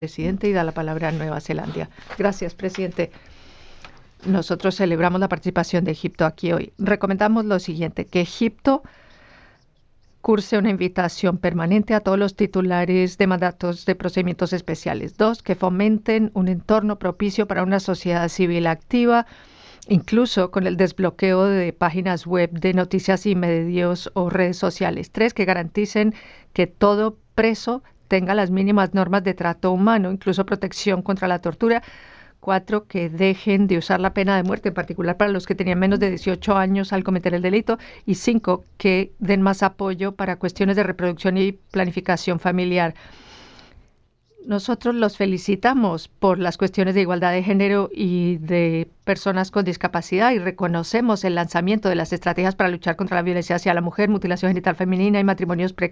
Presidente, y da la palabra a Nueva Zelanda. Gracias, presidente. Nosotros celebramos la participación de Egipto aquí hoy. Recomendamos lo siguiente, que Egipto curse una invitación permanente a todos los titulares de mandatos de procedimientos especiales. 2, que fomenten un entorno propicio para una sociedad civil activa, incluso con el desbloqueo de páginas web de noticias y medios o redes sociales. 3, que garanticen que todo preso tenga las mínimas normas de trato humano, incluso protección contra la tortura. 4, que dejen de usar la pena de muerte, en particular para los que tenían menos de 18 años al cometer el delito. Y 5, que den más apoyo para cuestiones de reproducción y planificación familiar. Nosotros los felicitamos por las cuestiones de igualdad de género y de personas con discapacidad y reconocemos el lanzamiento de las estrategias para luchar contra la violencia hacia la mujer, mutilación genital femenina y matrimonios precoces.